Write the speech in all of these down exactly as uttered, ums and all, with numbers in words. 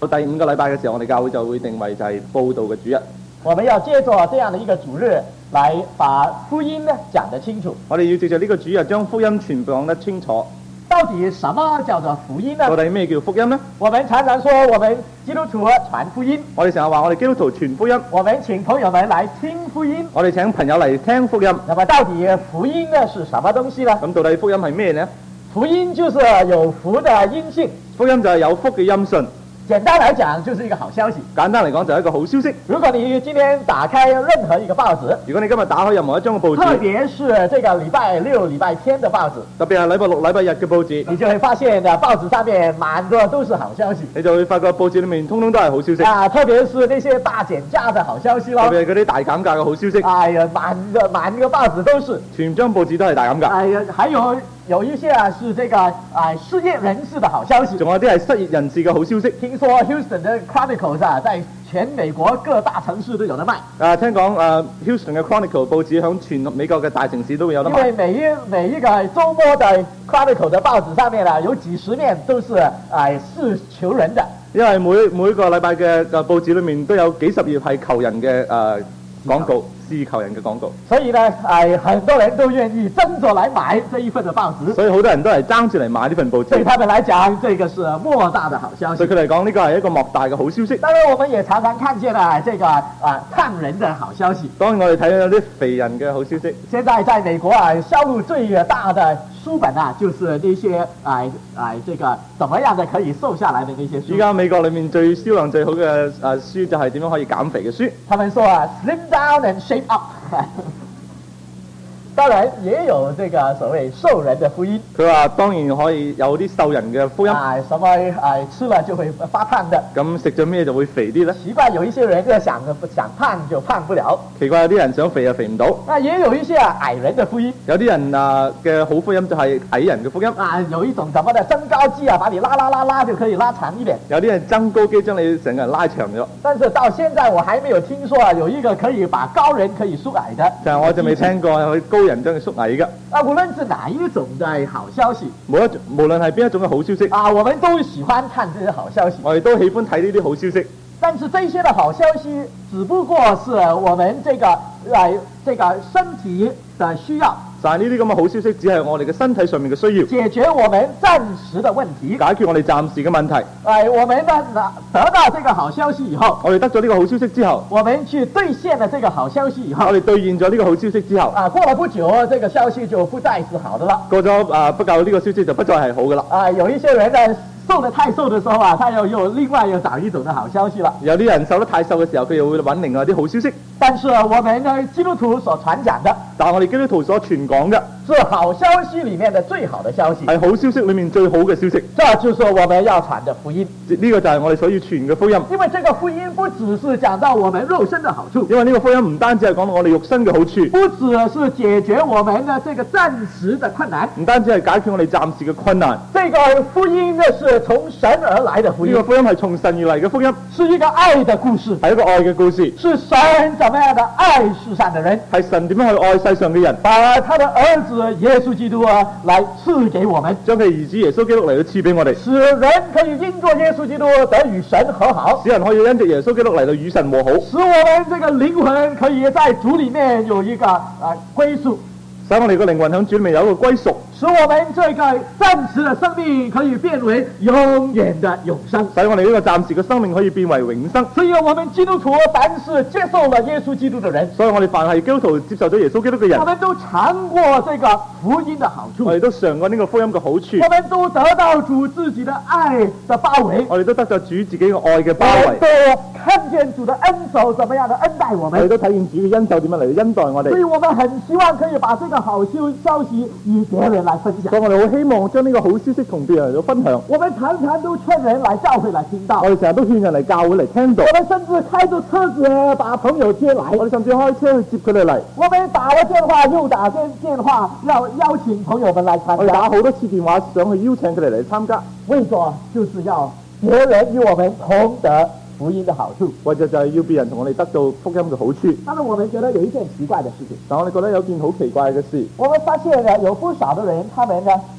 到第五個禮拜嘅時候，我哋教會就會定為就係佈道嘅主日。 我們要借着這樣的一個主日，來把福音呢講得清楚。 我哋要借着呢個主日將福音傳講得清楚。 到底什麼叫做福音呢？ 到底咩叫福音呢？ 我們常常說我們基督徒傳福音， 我哋成日話我哋基督徒傳福音， 我們請朋友們來聽福音。 我哋請朋友嚟聽福音。 那麼到底福音呢是什麼東西呢？ 咁到底福音係咩呢？ 福音就是有福的音訊。 福音就係有福嘅音訊。 簡單來講，就是一個好消息。 簡單嚟講，就係一個好消息。 如果你今天打開任何一個報紙， 如果你今日打開任何一張嘅報紙， 特別是這個禮拜六、禮拜天的報紙， 特別係禮拜六、禮拜日嘅報紙， 你就會發現呢，報紙上面滿的都是好消息。 你就會發覺報紙裏面通通都係好消息。 啊，特別是那些大減價的好消息咯。 特別係嗰啲大減價嘅好消息。 哎呀，滿個滿個報紙都是。全張報紙都係大減價。 哎呀，還有有一些啊是這個啊、呃、失業人士的好消息。 仲有啲係失業人士嘅好消息。 聽說 Houston 的 Chronicles 啊，在全美國各大城市都有得賣。 啊，聽講啊 Houston 嘅 Chronicle 報紙響全美國嘅大城市都會有得賣。 因為每一每一個週末的 Chronicle 的報紙上面啊，有幾十面都是啊是求人的。 因為每每個禮拜嘅嘅報紙裏面都有幾十頁係求人嘅誒廣告。是求人嘅廣告， 所以呢，哎，很多人都願意爭着來買這一份的報紙。 所以好多人都係爭住嚟買呢份報紙。 對他們來講，這個是莫大的好消息。 對佢嚟講，呢個係一個莫大嘅好消息。 當然，我們也常常看見了這個啊胖人的好消息。 當然，我哋睇到有啲肥人嘅好消息。 現在在美國啊，銷路最大的書本啊，就是那些啊啊這個怎麼樣的可以瘦下來的那些書。 而家美國裏面最銷量最好嘅誒書就係點樣可以減肥嘅書。 他們說啊 ，slim down and shape up。當然也有這個所謂瘦人的福音。佢話當然可以有啲瘦人嘅福音。啊，什麼啊吃了就會發胖的。咁食咗咩就會肥啲呢？奇怪，有一些人就想想胖就胖不了。奇怪，有啲人想肥又肥唔到。啊，也有一些啊矮人的福音。有啲人啊嘅好福音就係矮人嘅福音。啊，有一種什麼的增高機啊，把你拉拉拉拉就可以拉長一點。有啲人增高機將你整個人拉長咗。但是到現在我還沒有聽說啊，有一個可以把高人可以縮矮的。就我就未聽過有高人將佢縮矮嘅。啊，無論是哪一種的好消息，無一無論係邊一種嘅好消息，啊，我們都喜歡看這些好消息。我哋都喜歡睇呢啲好消息。但是這些的好消息，只不過是我們這個來這個身體的需要。但係呢啲咁嘅好消息，只係我哋嘅身體上面嘅需要，解決我們暫時的問題，解決我哋暫時嘅問題。誒，我們呢得到這個好消息以後，我哋得咗呢個好消息之後，我們去兌現了這個好消息以後，我哋兌現咗呢個好消息之後，啊，過了不久，這個消息就不再是好的了。過咗啊不久，呢個消息就不再係好嘅啦。啊，有一些人呢，瘦得太瘦的時候啊，他又又另外又找一種的好消息了。有啲人瘦得太瘦嘅時候，佢又會揾另外啲好消息。但是我們呢基督徒所傳講的，但係我哋基督徒所傳講嘅，是好消息裏面的最好的消息，係好消息裏面最好嘅消息。這就是我們要傳的福音。呢個就係我哋所要傳嘅福音。因為這個福音不只是講到我們肉身的好處，因為呢個福音唔單止係講到我哋肉身嘅好處，不只是解決我們的這個暫時的困難，唔單止係解決我哋暫時嘅困難。這個福音呢是從神而來的福音，呢個福音係從神而嚟嘅福音，是一個愛的故事，係一個愛嘅故事，是神怎麼樣的愛世上的人，係神點樣去愛世上嘅人，把他的兒子耶穌基督啊來賜給我們，將佢兒子耶穌基督嚟到賜俾我哋，使人可以因着耶穌基督得與神和好，使人可以因着耶穌基督嚟到與神和好，使我們這個靈魂可以在主裏面有一個啊歸宿，使我哋個靈魂喺主裏面有一個歸屬，使我們這個暫時的生命可以變為永遠的永生，使我哋呢個暫時嘅生命可以變為永生。所以我們基督徒凡是接受了耶穌基督的人，所以我哋凡係基督徒接受咗耶穌基督嘅人，我們都嘗過這個福音的好處，我哋都嘗過呢個福音嘅好處，我們都得到主自己的愛的包圍，我哋都得到主自己嘅愛嘅包圍，都看見主的恩手怎麼樣的恩待我們，我哋都睇見主嘅恩手點樣嚟恩待我哋，所以我們很希望可以把這個好消消息與別人來分享，所以我哋好希望將呢個好消息同別人嚟分享。我們常常都勸人來教會來聽到，我哋成日都勸人嚟教會嚟聽到。我們甚至開着車子把朋友接來，我哋甚至開車去接佢哋嚟。我們打了電話又打電電話，要邀請朋友們來參加。我哋打好多次電話想去邀請佢哋嚟參加，為咗就是要別人與我們同得福音的好處，或者就係要別人同我哋得到福音嘅好處。但是我們覺得有一件奇怪的事情，但我哋覺得有件好奇怪嘅事。我們發現呢，有不少的人，他們呢聽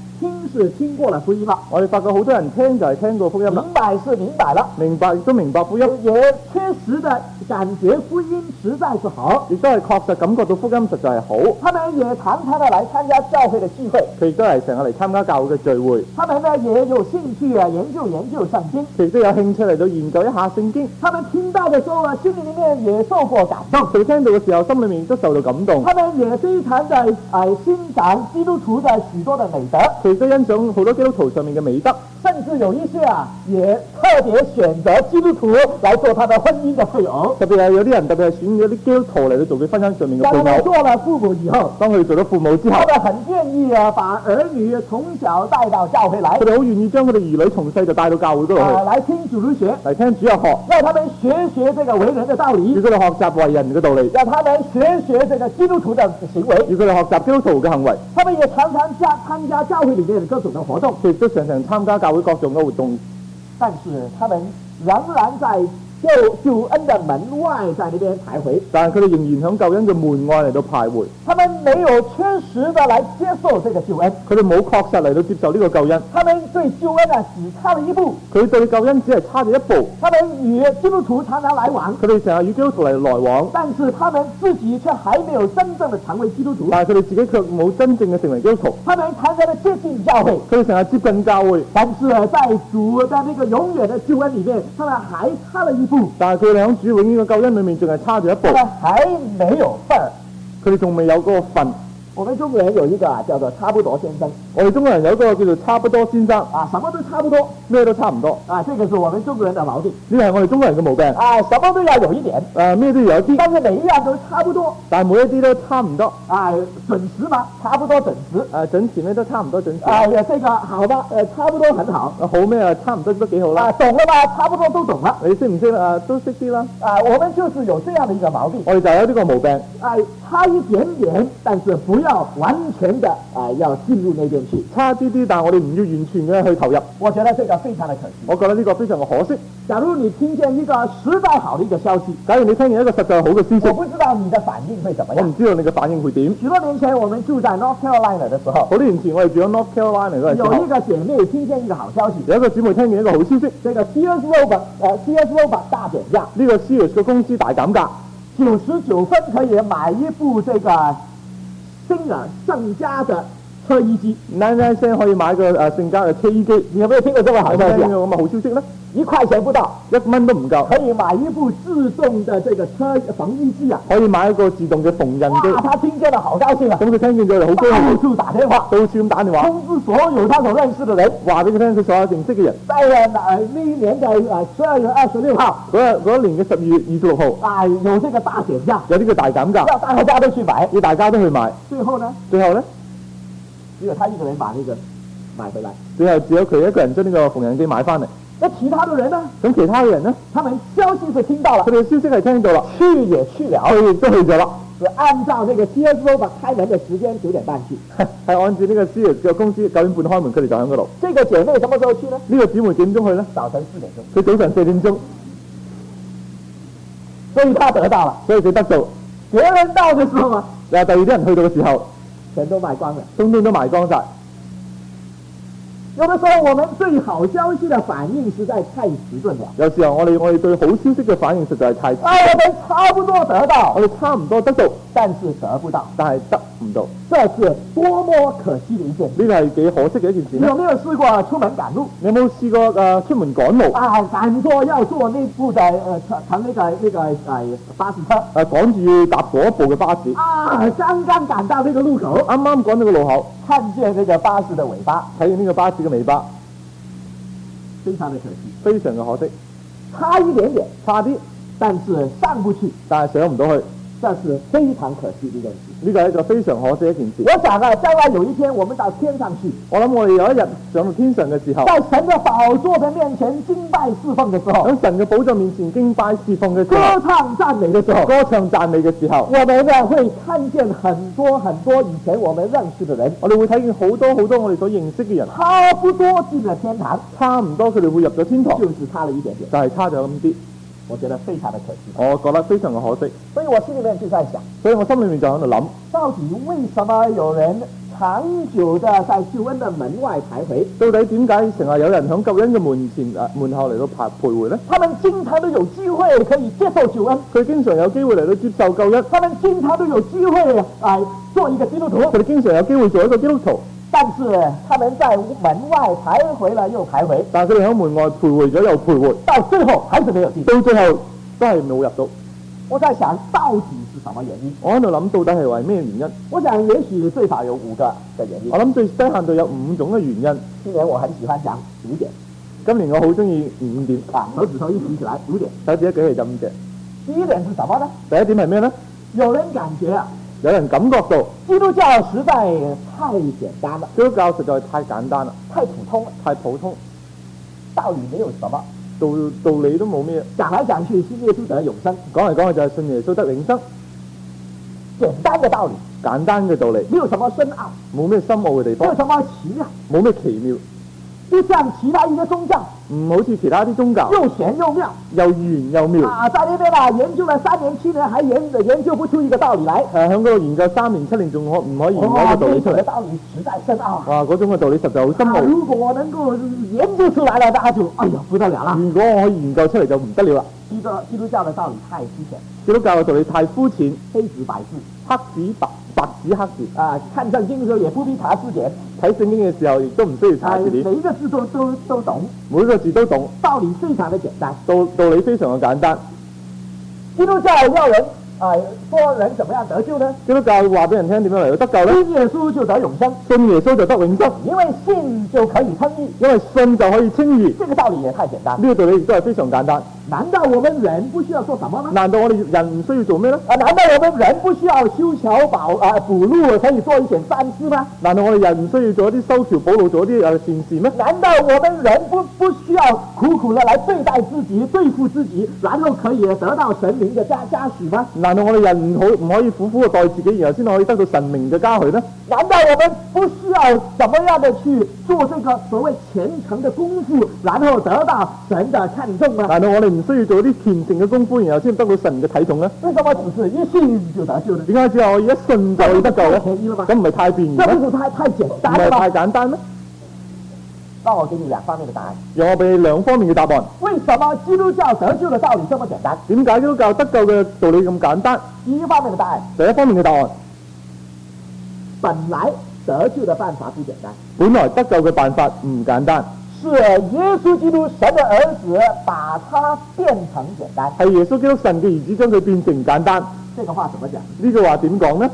是聽過了福音了。 我哋發覺好多人聽就係聽過福音啦， 明白是明白了， 明白亦都明白福音， 也確實的感覺福音實在是好， 亦都係確實感覺到福音實在係好。 他們也常常的來參加教會的聚會， 佢亦都係成日嚟參加教會嘅聚會。 他們呢也有興趣啊研究研究聖經， 佢亦都有興趣嚟到研究一下聖經。 他們聽到嘅時候啊，心裏面也受過感動。 佢聽到嘅時候，心裏面都受到感動。 他們也非常的呃欣賞基督徒的許多的美德， 佢亦都欣賞好多基督徒上面嘅美德， 甚至有一些啊也特別選擇基督徒來做他的婚姻的配偶。 特別係有啲人特別係選咗啲基督徒嚟到做佢婚姻上面嘅配偶。 當他們做了父母以後， 當佢做咗父母之後， 他們很願意啊把兒女從小帶到教會來。 佢哋好願意將佢哋兒女從細就帶到教會嗰度去， 啊，來聽主日學， 嚟聽主日學， 讓他們學學這個為人的道理， 要佢哋學習為人嘅道理， 讓他們學學這個基督徒的行為， 要佢哋學習基督徒嘅行為。 他們也常常加參加教會裏面的各種的活動， 佢亦都常常參加教會各種嘅活動， 但是他們仍然在救救恩的門外，在那邊徘徊。 但係佢哋仍然響救恩嘅門外嚟到徘徊。 他們沒有確實的來接受這個救恩， 佢哋冇確實嚟到接受呢個救恩。 他們對救恩啊只差了一步， 佢對救恩只係差咗一步。 他們與基督徒常常來往， 佢哋成日與基督徒嚟來往， 但是他們自己卻還沒有真正的成為基督徒。 但係佢哋自己卻冇真正嘅成為基督徒。 他們常常的接近教會， 佢哋成日接近教會， 但是在主的那個永遠的救恩裏面，他們還差了一步。 但係佢哋喺主永遠嘅救恩裏面，仲係差咗一步。 他們還沒有份兒， 佢哋仲未有嗰個份。 我們中國人有一個啊，叫做差不多先生。 我哋中國人有一個叫做差不多先生， 啊，什麼都差不多， 咩都差唔多。 啊，這個是我們中國人的毛病。 呢個係我哋中國人嘅毛病。 啊，什麼都要有一點， 誒咩都要有啲， 但是每一樣都差不多。 但係每一啲都差唔多。 啊，準時嘛，差不多準時。 誒準時咩都差唔多準時。 哎呀，這個好吧，誒差不多很好。 好咩啊？差唔多都幾好啦。 啊，懂了吧？差不多都懂了。 你識唔識啊？都識啲啦。 啊，我們就是有這樣的一個毛病。 我哋就有呢個毛病。 哎，差一點點，但是不要完全的啊，要進入那邊去。 差啲啲，但係我哋唔要完全嘅去投入。 我覺得這個非常的可惜。 我覺得呢個非常嘅可惜。 假如你聽見一個實在好的一個消息， 假如你聽見一個實在好嘅消息， 我不知道你的反應會怎麼樣。 我唔知道你嘅反應會點。 許多年前我們住在 North Carolina 的時候， 好多年前我哋住喺 North Carolina 嗰陣時候， 有一個姐妹聽見一個好消息， 有一個姊妹聽見一個好消息， 這個 Sears Roebuck 呃 Sears Roebuck 大減價， 呢個 Sears 嘅公司大減價， 九十九分可以買一部這個星爾盛家的車衣機， ninety nine cent可以買個誒盛家嘅車衣機。 你有沒有聽過這個好消息？ 聽過咁嘅好消息呢？ 一塊錢不到， 一蚊都唔夠， 可以買一部自動的這個車縫衣機啊！ 可以買一個自動嘅縫紉機。 哇！他聽見了好高興啊！ 咁佢聽見咗就好高興， 到處打電話， 到處咁打電話， 通知所有他所認識的人， 話俾佢聽佢所有認識嘅人。 在誒那一年的誒十二月二十六號， 嗰日嗰一年嘅十二月二十六號， 啊有這個大減價， 有呢個大減價， 要大家都去買， 要大家都去買。 最後呢？ 最後呢？ 只有他一個人把那個買回來。 最後只有佢一個人將呢個縫紉機買翻嚟。 那其他的人呢？ 咁其他嘅人呢？ 他們消息是聽到了， 佢哋嘅消息係聽到啦， 去也去了， 去亦都去咗啦。 是按照那個 Sears Roebuck 開門的時間九點半去， 係按照呢個 Sears 嘅公司九點半開門，佢哋就喺嗰度。 這個姐妹什麼時候去呢？ 呢個姊妹幾點鐘去呢？ 早晨四點鐘。 佢早晨四點鐘， 所以他得到了， 所以佢得到。 別人到嘅時候啊， 嗱，第二啲人去到嘅時候， 全都賣光了， 通通都賣光晒。 有的時候我們對好消息的反應實在太遲鈍了。 有時候我哋我哋對好消息嘅反應實在係太遲。 啊，我們差不多得到， 我哋差唔多得到， 但是得不到， 但係得唔到， 這是多麼可惜的一件事。 呢個係幾可惜嘅一件事。 你有沒有試過出門趕路？ 你有冇試過誒、呃、出門趕路？ 啊，趕咗要坐那部的誒乘乘那個那個誒、呃、巴士車。 誒、呃、趕住要搭嗰一部嘅巴士。 啊，剛剛趕到呢個路口， 啱啱趕到個路口， 看見呢個巴士的尾巴， 睇見呢個巴士嘅尾巴。 非常的可惜， 非常嘅可惜， 差一點點， 差啲， 但是上不去， 但係上唔到去， 這是非常可惜的一件事。 呢個係一個非常可惜的一件事。 我想啊，將來有一天我們到天上去， 我諗我哋有一日上到天上嘅時候， 在神嘅寶座的面前敬拜侍奉嘅時候， 喺神嘅寶座面前敬拜侍奉嘅時歌候， 唱讚美嘅時候， 歌唱讚美嘅時候， 我們呢會看見很多很多以前我們認識的人， 我哋會睇見好多好多我哋所認識嘅人， 差不多進了天堂， 差唔多佢哋會入咗天堂， 就是差了一點點， 就係差咗咁啲。 我覺得非常的可惜， 我覺得非常嘅可惜， 所以我心裏面就在想， 所以我心裏面就喺度諗， 到底為什麼有人長久的在救恩的門外徘徊？ 到底點解成日有人喺救恩嘅門前啊門後嚟到徘徘徊呢？ 他們經常都有機會可以接受救恩， 佢經常有機會嚟到接受救恩， 他們經常都有機會啊做一個基督徒， 佢哋經常有機會做一個基督徒， 但是他們在門外徘徊了又徘徊， 但係佢哋喺門外徘徊咗又徘徊， 到最後還是沒有進， 到最後都係冇入到。 我在想到底是什麼原因？ 我喺度諗到底係為咩原因？ 我想也許最少有五個嘅原因。 我諗最低限度有五種嘅原因。 今年我很喜歡講五點。 今年我好中意五點。 啊，手指頭一舉起來，五點。 手指一舉起就五隻。 第一點是什麼呢？ 第一點係咩呢？ 有人感覺啊， 有人感覺到基督教實在太簡單了。 基督教實在太簡單啦， 太普通了， 太普通， 道理沒有什麼。 道道理都冇咩， 講來講去信耶穌得永生， 講嚟講去就係信耶穌得永生， 簡單嘅道理， 簡單嘅道理， 沒有什麼深奧， 冇咩深奧嘅地方， 沒有什麼奇妙， 冇咩奇妙， 就像其他一個宗教， 唔好似其他啲宗教， 又玄又妙， 又玄又妙。 啊，在呢邊啊研究了三年七年，還研研究不出一個道理來。 誒，喺嗰度研究三年七年，仲可唔可以研究一個道理出嚟？ 道理實在深奧啊！ 哇，嗰種嘅道理實在好深奧。 如果我能夠研究出來了，那就哎呀不得了啦！ 如果我可以研究出嚟就唔得了啦。 基督基督教嘅道理太膚淺， 基督教嘅道理太膚淺， 黑紙白字， 黑紙白白紙黑字啊！看聖經嘅時候也不必查字典， 睇聖經嘅時候亦都唔需要查字典， 每一個字都都都懂， 每個字都懂， 道理非常的簡單， 道道理非常嘅簡單。 基督教要人啊，說人怎麼樣得救呢？ 基督教話俾人聽點樣嚟到得救呢？ 信耶穌就得永生， 信耶穌就得永生， 因為信就可以稱義， 因為信就可以稱義。 這個道理也太簡單。 呢個道理亦都係非常簡單。 難道我們人不需要做什麼嗎？ 難道我哋人唔需要做咩呢？ 啊，難道我們人不需要修橋補啊補路，可以做一點善事嗎？ 難道我哋人唔需要做一啲修橋補路，做一啲誒善事咩？ 難道我們人不不需要苦苦的來對待自己、對付自己，然後可以得到神明的嘉嘉許嗎？ 難道我哋人唔好唔可以苦苦嘅待自己，然後先可以得到神明嘅嘉許呢？ 難道我們不需要怎麼樣的去做這個所謂虔誠的功夫，然後得到神的看重嗎？ 難道我哋唔需要做啲虔誠嘅功夫，然後先得到神嘅睇重呢？ 為什麼只是一信就得救呢？ 點解只係我一信就可以得救呢？咁唔係太便宜咩？ 這不是太太簡單嗎？ 唔係太簡單咩？ 讓我給你兩方面的答案。 讓我俾你兩方面嘅答案。 為什麼基督教得救的道理這麼簡單？ 點解基督教得救嘅道理咁簡單？ 第一方面的答案。 第一方面嘅答案。 本來得救的辦法不簡單。 本來得救嘅辦法唔簡單。 是耶穌基督神的兒子把它變成簡單。 係耶穌基督神嘅兒子將佢變成簡單。 這個話怎麼講？ 呢句話點講呢？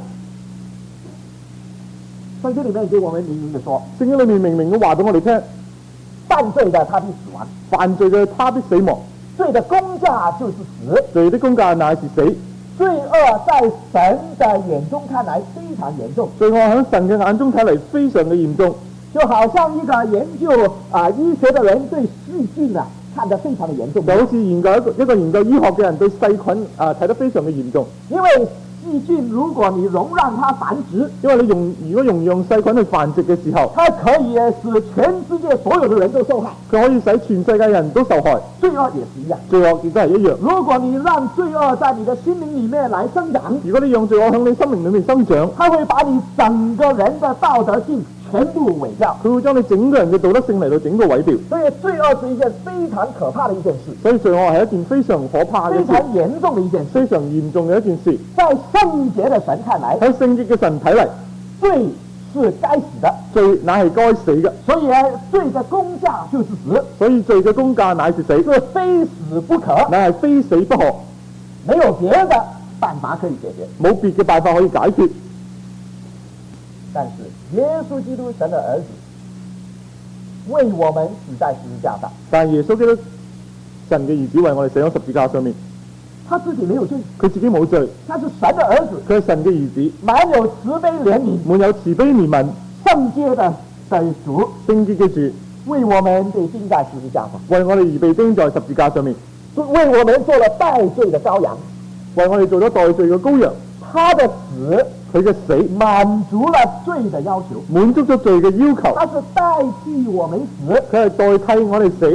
聖經裏面給我們明明的說， 聖經裏面明明咁話俾我哋聽， 犯罪的他必死亡， 犯罪嘅他必死亡， 罪的工價就是死， 罪的工價乃是死。 罪惡在神的眼中看來非常嚴重， 罪惡喺神嘅眼中睇嚟非常嘅嚴重， 就好像一個研究啊、呃、醫學的人對細菌啊看得非常的嚴重， 就好似研究一個一個研究醫學嘅人對細菌啊睇、呃、得非常嘅嚴重， 因為細菌如果你容讓它繁殖， 因為你用如果容易用細菌去繁殖嘅時候， 它可以使全世界所有的人都受害， 佢可以使全世界人都受害。 罪惡也是一樣， 罪惡亦都係一樣。 如果你讓罪惡在你的心靈裏面來生長， 如果你用罪惡向你生命裏面生長， 它會把你整個人的道德性全部毀掉， 佢會將你整個人嘅道德性嚟到整個毀掉。 所以罪惡是一件非常可怕的一件事， 所以罪惡係一件非常可怕嘅非常嚴重的一件事， 非常嚴重嘅一件事。 在聖潔的神看來， 喺聖潔嘅神睇嚟， 罪是該死的， 罪乃係該死嘅。 所以罪的工價就是死， 所以罪嘅工價乃是死， 是非死不可， 乃係非死不可， 沒有別的辦法可以解決， 冇別嘅辦法可以解決。 但是耶穌基督神的兒子為我們死在十字架上， 但係耶穌基督神嘅兒子為我哋死喺十字架上面， 他自己沒有罪， 佢自己冇罪， 他是神的兒子， 佢係神嘅兒子， 滿有慈悲憐憫， 滿有慈悲憐憫， 聖潔的的主， 聖潔嘅主， 為我們被釘在十字架上， 為我哋而被釘在十字架上面， 為我們做了代罪的羔羊， 為我哋做咗代罪嘅羔羊。 他的死， 佢嘅死滿足了罪的要求， 滿足咗罪嘅要求。 他是代替我們死， 佢係代替我哋死，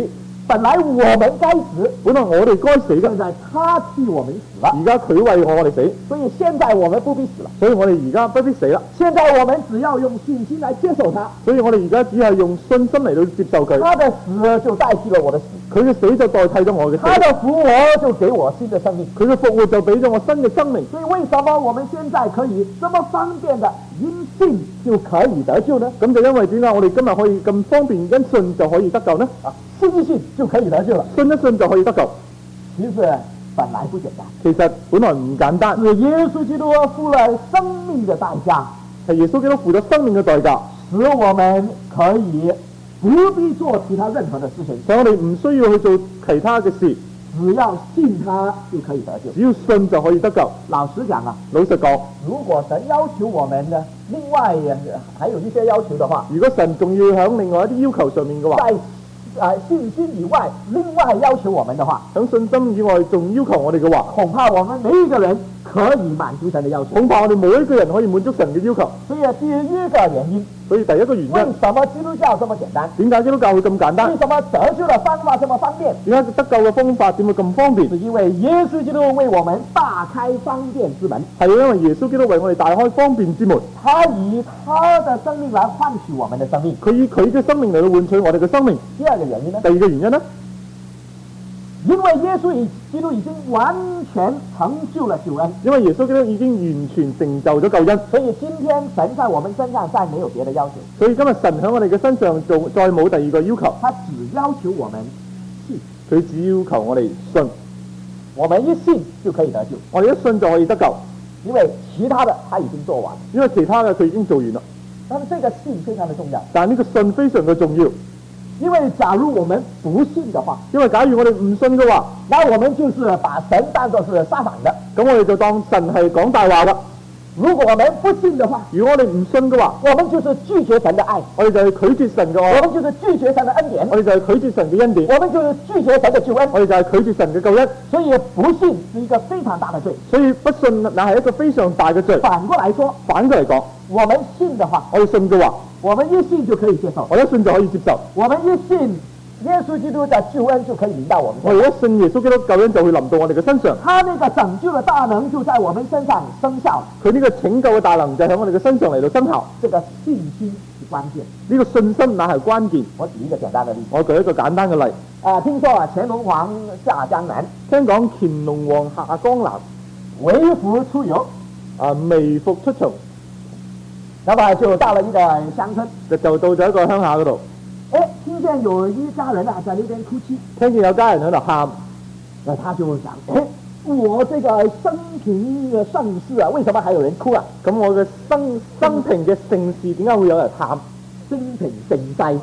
本來我們該死， 本來我哋該死嘅， 現在他替我們死了。 而家佢為我哋死， 所以現在我們不必死了。 所以我哋而家不必死啦。 現在我們只要用信心來接受他。 所以我哋而家只係用信心嚟到接受佢。 他的死就代替了我的死， 佢嘅死就代替咗我嘅死。 他的復活就給我新的生命， 佢嘅復活就俾咗我新嘅生命。 所以為什麼我們現在可以這麼方便的因信就可以得救呢？ 咁就因為點解我哋今日可以咁方便因信就可以得救呢？ 啊，信一信就可以得救了， 信一信就可以得救。 其實本來不簡單， 其實本來唔簡單， 是耶穌基督付了生命的代價， 係耶穌基督付咗生命嘅代價， 使我們可以不必做其他任何的事情， 所以我哋唔需要去做其他嘅事， 只要信他就可以得救， 只要信就可以得救。 老實講啊， 老實講， 如果神要求我們呢，另外還有一些要求的話， 如果神仲要響另外一啲要求上面嘅話， 在啊、呃、信心以外，另外要求我們的話， 響信心以外仲要求我哋嘅話， 恐怕我們每一個人可以滿足神的要求， 恐怕我哋每一個人可以滿足神嘅要求。 所以第一個原因， 所以第一個原因， 為什麼基督教這麼簡單？ 點解基督教會咁簡單？ 為什麼得救的方法這麼方便？ 點解得救嘅方法點會咁方便？ 是因為耶穌基督為我們大開方便之門， 係因為耶穌基督為我哋大開方便之門， 他以他的生命來換取我們的生命， 佢以佢嘅生命嚟到換取我哋嘅生命。 第二個原因呢？ 第二個原因呢？ 因為耶穌基督已經完全成就了救恩， 因為耶穌基督已經完全成就咗救恩， 所以今天神在我們身上再沒有別的要求， 所以今日神喺我哋嘅身上做再冇第二個要求， 他只要求我們信， 佢只要求我哋信， 我們一信就可以得救， 我哋一信就可以得救， 因為其他的他已經做完， 因為其他嘅佢已經做完啦。 但是這個信非常的重要， 但係呢個信非常嘅重要， 因為假如我們不信的話， 因為假如我哋唔信嘅話， 那我們就是把神當作是撒謊的， 咁我哋就當神係講大話啦。 如果我們不信的話， 如果我哋唔信嘅話， 我們就是拒絕神的愛， 我哋就係拒絕神嘅愛， 我們就是拒絕神的恩典， 我哋就係拒絕神嘅恩典， 我們就是拒絕神的救恩， 我哋就係拒絕神嘅救恩。 所以不信是一個非常大的罪。 所以不信乃係一個非常大嘅罪。 反過來說， 反過嚟講， 我們信的話， 我哋信嘅話， 我們一信就可以接受， 我一信就可以接受， 我們一信耶穌基督的救恩就可以臨到我們我哋一信耶穌基督救恩就會臨到我哋嘅身上， 他那個拯救的大能就在我們身上生效， 佢呢個拯救嘅大能就喺我哋嘅身上嚟到生效。 這個信心是關鍵， 呢個信心乃係關鍵。 我舉一個簡單的例子， 我舉一個簡單嘅例。 啊，聽說啊，乾隆王下江南， 聽講乾隆王下江南， 微服出遊， 啊微服出巡， 那麼就到了一個鄉村， 就就到咗一個鄉下嗰度。 哎，聽見有一家人啊在那邊哭泣， 聽見有家人喺度喊， 那他就想，哎，我這個生平嘅盛世啊，為什麼還有人哭啊？ 咁我嘅生生平嘅盛事點解會有人喊？ 生平盛世，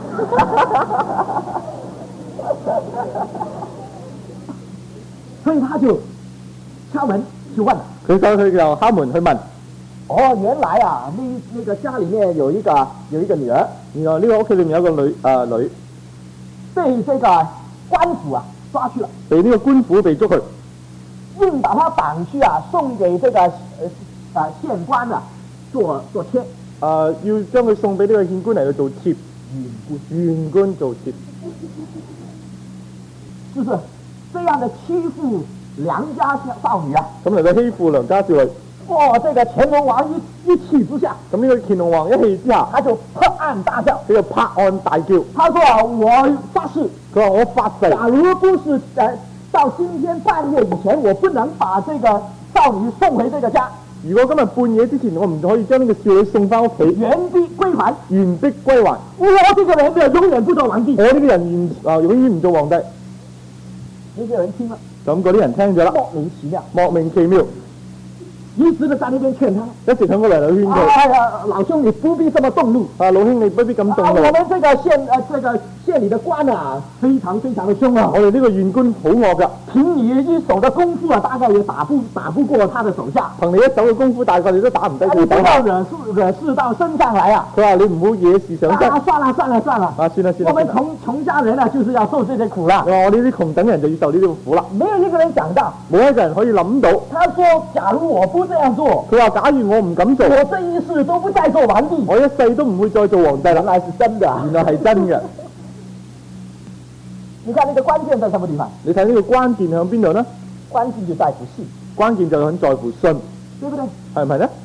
所以他就敲門去問， 佢走去就敲門去問。 哦，原來啊，那那個家裏面有一個有一個女兒， 原來呢個屋企裏面有個女誒、呃、女， 被這個官府啊抓去了， 被呢個官府被捉去， 硬把她綁去啊，送給這個呃啊縣官啊做做妾， 誒要將佢送俾呢個縣官嚟到做妾， 縣官縣官做妾， 就是這樣的欺負良家少女啊， 咁嚟到欺負良家少女。 哦，這個乾隆王一一氣之下， 咁呢個乾隆王一氣之下， 他就拍案大叫， 佢就拍案大叫。 他說啊，我發誓， 佢話我發誓， 假如不是呃到今天半夜以前，我不能把這個少女送回這個家。 如果今日半夜之前我唔可以將呢個少女送翻屋企， 原璧歸還， 原璧歸還， 我這個人就永遠不做皇帝。 我呢個人原啊永遠唔做皇帝。 呢些人聽了， 咁嗰啲人聽咗啦， 莫名其妙， 莫名其妙。 一直都在那邊勸他， 一直響嗰嚟嚟勸佢。 哎呀，老兄你不必這麼動怒。 啊，老兄你不必咁動怒。 啊，我們這個縣呃這個縣裏的官啊，非常非常的兇啊。 我哋呢個縣官好惡噶， 憑你一手的功夫啊，大概也打不打不過他的手下。 憑你一手嘅功夫，大概你都打唔低佢。 你不要惹事惹事到身上來啊！ 佢話你唔好惹事上身。 啊，算了算了算了。 啊，算啦算啦。 我們窮窮家人啊，就是要受這些苦啦。 我我呢啲窮等人就要受呢啲苦啦。 沒有一個人想到， 冇一個人可以諗到。 他說：假如我不這樣做， 佢話假如我唔敢做， 我這一世都不再做皇帝。 我一世都唔會再做皇帝啦。 原來是真的， 原來係真嘅。 你看那個關鍵在什麼地方？ 你睇呢個關鍵喺邊度呢？ 關鍵就在乎信， 關鍵就喺在乎信， 對不對？ 係唔係呢？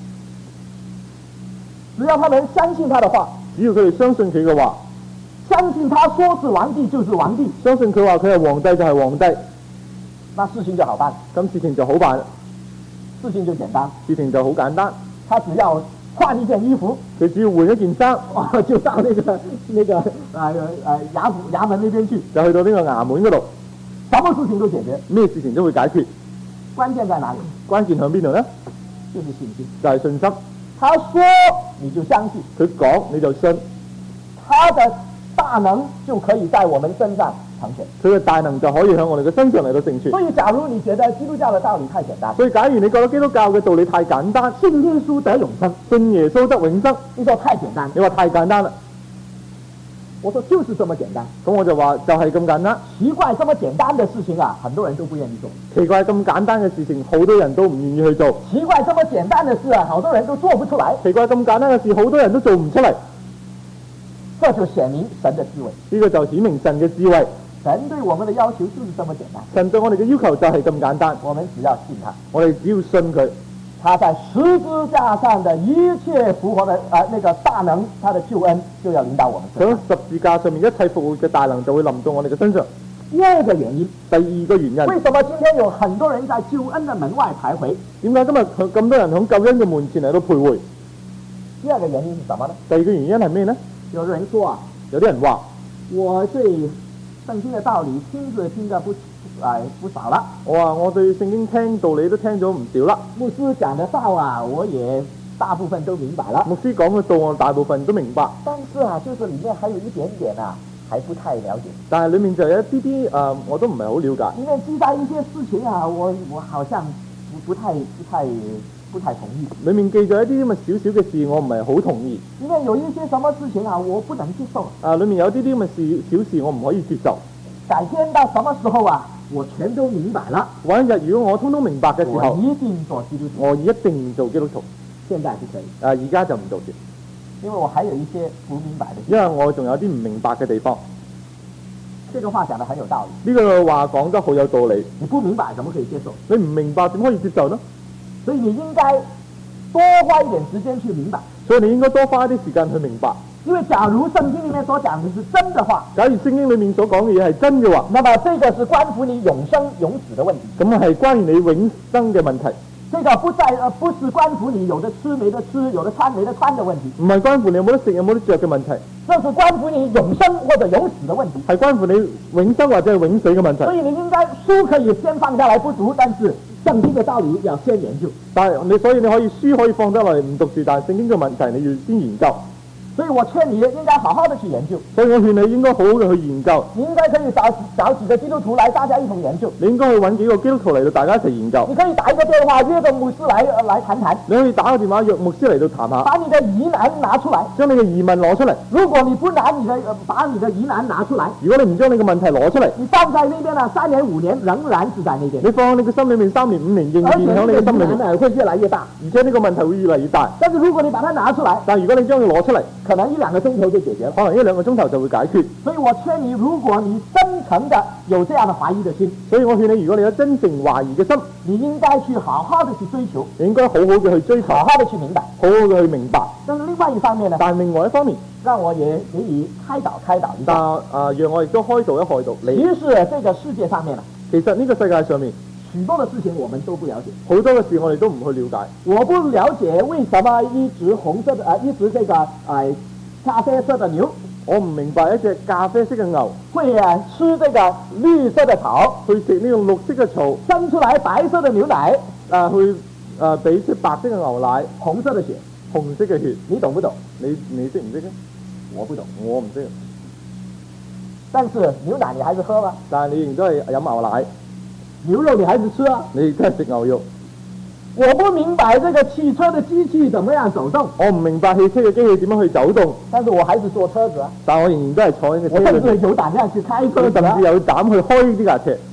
只要他們相信他的話， 只要佢哋相信佢嘅話， 相信他說是皇帝就是皇帝， 相信佢話佢係皇帝就係皇帝， 那事情就好辦， 咁事情就好辦， 事情就簡單， 事情就好簡單。 他只要換一件衣服， 佢只要換一件衫， 哦，就到那個那個誒誒衙府衙門那邊去， 就去到呢個衙門嗰度， 什麼事情都解決， 咩事情都會解決。 關鍵在哪裡？ 關鍵喺邊度呢？ 就是信心， 就係信心。 他說你就相信， 佢講你就信， 他的大能就可以在我們身上成全。 佢嘅大能就可以喺我哋嘅身上嚟到成全。 所以假如你覺得基督教嘅道理太簡單， 所以假如你覺得基督教嘅道理太簡單， 信耶穌得永生， 信耶穌得永生， 你說太簡單， 你話太簡單啦。 我說就是這麼簡單。 咁我就話就係咁簡單。 奇怪，這麼簡單的事情啊，很多人都不願意做。 奇怪，咁簡單嘅事情，好多人都唔願意去做。 奇怪，這麼簡單的事啊，好多人都做不出來。 奇怪，咁簡單嘅事，好多人都做唔出嚟。 這就顯明神的智慧。 呢個就顯明神嘅智慧。 神對我們的要求就是這麼簡單。 神對我哋嘅要求就係咁簡單。 我們只要信他， 我哋只要信佢。 他在十字架上的一切復活的啊、呃、那個大能，他的救恩就要臨到我們身上。 喺十字架上面一切復活嘅大能就會臨到我哋嘅身上。 第二個原因， 第二個原因， 為什麼今天有很多人在救恩的門外徘徊？ 點解今日咁多人喺救恩嘅門前嚟到徘徊？ 第二個原因是什麼呢？ 第二個原因係咩呢？ 有人說啊， 有啲人話， 我對聖經嘅道理聽着聽着不。哎，不少了。 我話我對聖經聽道理都聽咗唔少啦。 牧師講的道啊，我也大部分都明白了。 牧師講嘅道我大部分都明白。 但是啊，就是裏面還有一點點啊，還不太了解。 但係裏面就有一啲啲誒，我都唔係好了解。 裏面記載一些事情啊，我我好像不不太不太不太同意。 裏面記咗一啲咁嘅少少嘅事，我唔係好同意。 裏面有一些什麼事情啊，我不能接受。 啊，裏面有啲啲咁嘅事小事，我唔可以接受。 改天到什麼時候啊？我全都明白了。 揾日如果我通通明白嘅時候， 我一定做基督徒。 我一定做基督徒。 現在不可以。 啊，而家就唔做住， 因為我還有一些不明白的。 因為我仲有啲唔明白嘅地方。 這個話講得很有道理。 呢個話講得好有道理。 你不明白怎麼可以接受？ 你唔明白點可以接受呢？ 所以你應該多花一點時間去明白。 所以你應該多花一啲時間去明白。 因為假如聖經裏面所講的是真的話， 假如聖經裏面所講嘅嘢係真嘅話， 那麼這個是關乎你永生永死的問題。 咁係關於你永生嘅問題。 這個不在呃，不是關乎你有得吃沒得吃，有得穿沒得穿的問題。 唔係關乎你有冇得食有冇得着嘅問題。 這是關乎你永生或者永死的問題。 係關乎你永生或者係永死嘅問題。 所以你應該書可以先放下來不讀，但是聖經嘅道理要先研究。 但係你所以你可以書可以放得落嚟唔讀住，但係聖經嘅問題你要先研究。 所以我勸你應該好好的去研究。 所以我勸你應該好好嘅去研究。 你應該可以找找幾個基督徒來，大家一同研究。 你應該去揾幾個基督徒嚟到大家一齊研究。 你可以打一個電話約個牧師來呃來談談。 你可以打個電話約牧師嚟到談下。 把你的疑難拿出來。 將你嘅疑問攞出嚟。 如果你不拿你的呃把你的疑難拿出來， 如果你唔將你嘅問題攞出嚟， 你放在那邊呢，三年五年仍然是在那邊。 你放喺你嘅心裏面三年五年仍然喺你嘅心裏面， 而且呢會越來越大， 而且呢個問題會越嚟越大。 但是如果你把它拿出來， 但如果你將佢攞出嚟， 可能一兩個鐘頭就解決了， 可能一兩個鐘頭就會解決。 所以我勸你，如果你真誠的有這樣的懷疑的心， 所以我勸你，如果你有真正懷疑嘅心， 你應該去好好的去追求， 你應該好好嘅去追求， 好好的去明白， 好好嘅去明白。 但是另外一方面呢， 但另外一方面， 讓我也給你開導開導一下。 但啊，讓我亦都開導一開導你。 其實這個世界上面啊， 其實呢個世界上面許多的事情我們都不了解， 好多嘅事我哋都唔去了解。 我不了解為什麼一隻紅色的啊、呃，一隻這個呃咖啡色的牛， 我唔明白一隻咖啡色嘅牛會啊吃這個綠色的草， 去食呢個綠色嘅草， 生出來白色的牛奶， 啊去啊俾出白色嘅牛奶， 紅色的血， 紅色嘅血， 你懂不懂？ 你你識唔識咧？ 我不懂， 我唔識。 但是牛奶你還是喝嗎？ 但係你仍然都係飲牛奶。 牛肉你還是吃啊？ 你都係食牛肉。 我不明白這個汽車的機器怎麼樣走動。 我唔明白汽車嘅機器點樣去走動。 但是我還是坐車子啊。 但我仍然都係坐喺個車裏面。 我甚至有膽量去開車子啊。 甚至有膽去開呢架車。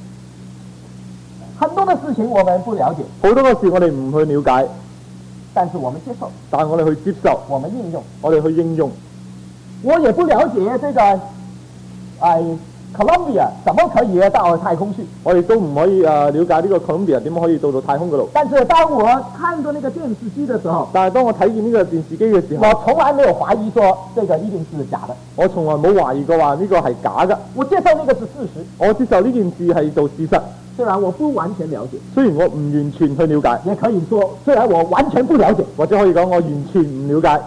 很多的事情我們不了解。 好多嘅事我哋唔去了解。 但是我們接受。 但係我哋去接受。 我們應用。 我哋去應用。 我也不了解這個，哎， Columbia 怎麼可以到太空去？ 我哋都唔可以誒了解呢個 Columbia 點樣可以到到太空嗰度。 但是當我看到那個電視機的時候， 但係當我睇見呢個電視機嘅時候， 我從來沒有懷疑說這個一定是假的。 我從來冇懷疑過話呢個係假嘅。 我接受呢個是事實。 我接受呢件事係做事實。 雖然我不完全了解， 雖然我唔完全去了解， 也可以說雖然我完全不了解， 或者可以講我完全唔了解。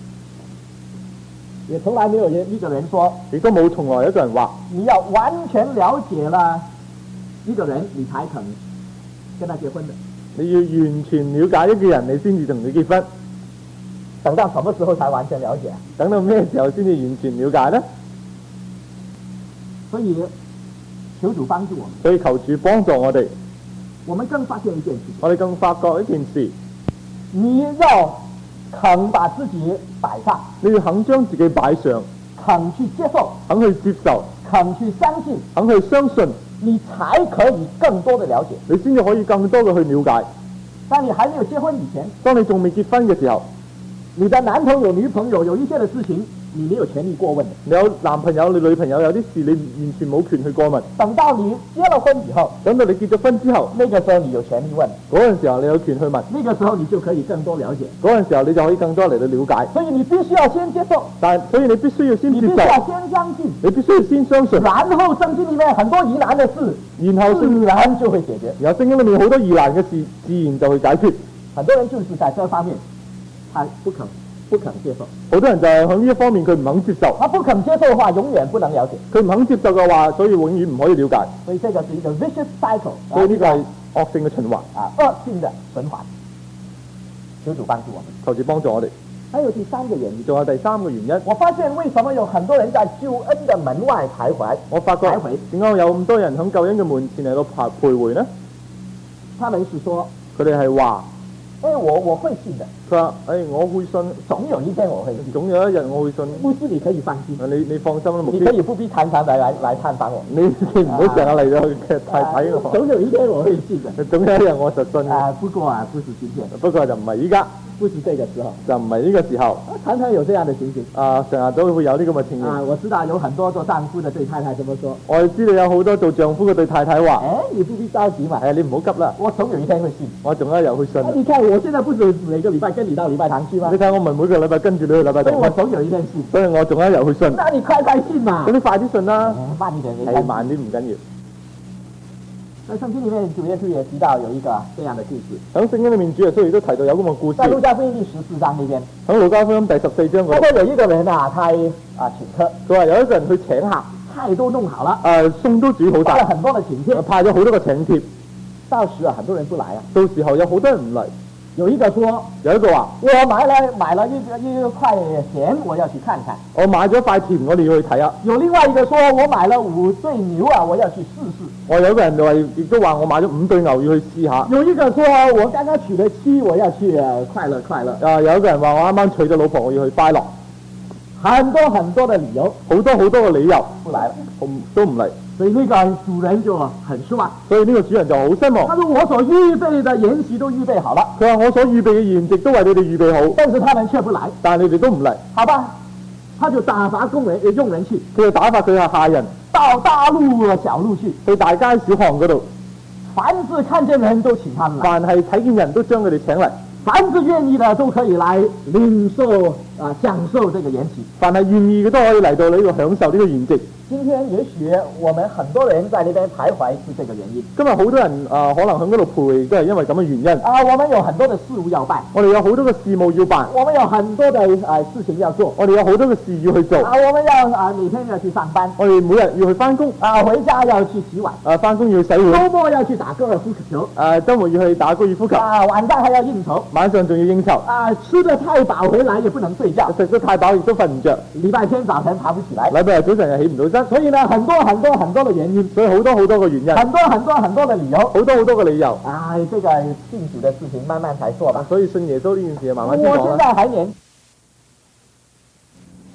也從來沒有一個人說， 亦都冇從來一個人話， 你要完全了解了一個人，你才肯跟他結婚的。 你要完全了解一個人，你先至同佢結婚。 等到什麼時候才完全了解？ 等到咩時候先至完全了解呢？ 所以求主幫助我們。 所以求主幫助我哋。 我們更發現一件事， 我哋更發覺一件事， 你要肯把自己擺上， 你要肯將自己擺上， 肯去接受， 肯去接受， 肯去相信， 肯去相信， 你才可以更多的了解， 你先至可以更多嘅去了解。 當你還沒有結婚以前， 當你仲未結婚嘅時候， 你的男朋友、女朋友有一些的事情，你沒有權利過問的。 你有男朋友、你女朋友有啲事，你完全冇權去過問。 等到你結了婚以後， 等到你結咗婚之後， 那個時候你有權利問。 嗰陣時候你有權去問。 那個時候你就可以更多了解。 嗰陣時候你就可以更多嚟到了解。 所以你必須要先接受。 但所以你必須要先接受。 你必須要先相信。 你必須要先相信。 然後聖經裏面很多疑難的事， 然後自然就會解決。 然後聖經裏面好多疑難嘅事，自然就會解決。 很多人就是在這方面，他不肯。不肯接受， 好多人就係喺呢一方面佢唔肯接受。 他不肯接受嘅話，永遠不能了解。 佢唔肯接受嘅話，所以永遠唔可以了解。 所以這個是一個 vicious cycle， 所以呢個係惡性嘅循環啊，惡性嘅循環。求主幫助我們， 求主幫助我哋。 還有第三個原因， 仲有第三個原因。 我發現為什麼有很多人在救恩嘅門外徘徊？ 我發覺點解有咁多人喺救恩嘅門前嚟到徘徘徊呢？ 他們是說， 佢哋係話。 誒，我我會信的。 佢話：誒，我會信， 總有一天我會信。 總有一日我會信。 牧師，你可以放心。 你你放心啦，牧師。 你可以不必常常嚟來來探訪我。 你你唔好成日嚟到嘅睇睇我。 總有一天我會信的。 總有一日我實信。 啊，不過啊，不是今天。 不過就唔係依家。 不是這個時候， 就唔係呢個時候。 常常有這樣的情形。 啊，成日都會有呢咁嘅情形。 啊，我知道有很多做丈夫的對太太這麼說。 我知道有好多做丈夫嘅對太太話： 誒，你不必着急嘛。 誒，你唔好急啦。 我總有一天會信。 我總有一日會信。 你看，我現在不是每個禮拜跟你到禮拜堂去嗎？ 你睇我唔係每個禮拜跟住你去禮拜堂。 所以我總有一天信。 所以我總有一日會信。 那你快快信嘛。 咁你快啲信啦。 慢一點， 係慢啲唔緊要。 在聖經裏面，主耶穌也提到有一個這樣的故事。 喺聖經裏面，主耶穌亦都提到有咁嘅故事。 在路加福音第十四章裏邊。 喺路加福音第十四章嗰度。 嗰度有一個人啊，他啊請客。 佢話有一個人去請客， 菜都弄好了。 誒，餸都煮好晒。 派了很多的請帖。 派咗好多個請帖。 到時啊，很多人不來啊。 到時候有好多人唔嚟。 有一個說， 有一個話， 我買了買了一個一塊田，我要去看看。 我買咗塊田，我哋要去睇下。 有另外一個說，我買了五對牛啊，我要去試試。 我有一個人就話，亦都話我買咗五對牛要去試下。 有一個說，我剛剛娶了妻，我要去快樂快樂。 啊，有一個人話我啱啱娶咗老婆，我要去快樂。 很多很多的理由， 好多好多嘅理由， 不來了， 都唔嚟。 所以那個主人就很失望。 所以呢個主人就好失望。 他說：我所預備的筵席都預備好了。 佢話我所預備嘅筵席都為你哋預備好， 但是他們卻不來。 但係你哋都唔嚟。 好吧，他就打發工人用人去， 佢就打發佢嘅下人到大路小路去， 去大街小巷嗰度， 凡是看見人都請他們來， 凡係睇見人都將佢哋請嚟。 凡是願意的都可以來領受啊，享受這個筵席。 凡係願意嘅都可以嚟到呢個享受呢個筵席。 今天也許我們很多人在那邊徘徊是這個原因。 今日好多人啊、呃，可能喺嗰度徘徊都係因為咁嘅原因。 啊，我們有很多的事務要辦。 我哋有好多嘅事務要辦。 我們有很多的啊、呃、事情要做。 我哋有好多嘅事要去做。 啊，我們要啊每天要去上班。 我哋每日要去翻工。 啊，回家要去洗碗。 啊，翻工要去洗碗。 周末要去打高爾夫球。 啊，周末要去打高爾夫球。 啊，晚上還要應酬。 晚上仲要應酬。 啊，吃得太飽回來也不能睡覺。 食得太飽亦都瞓唔着。 禮拜天早晨爬不起來。 禮拜日早晨又起唔到身。 所以呢，很多很多很多的原因。 所以好多好多嘅原因。 很多很多很多的理由。 好多好多嘅理由。 唉、哎，這個信主的事情慢慢才做吧。 所以信耶穌呢件事慢慢先講啦。 我現在還年，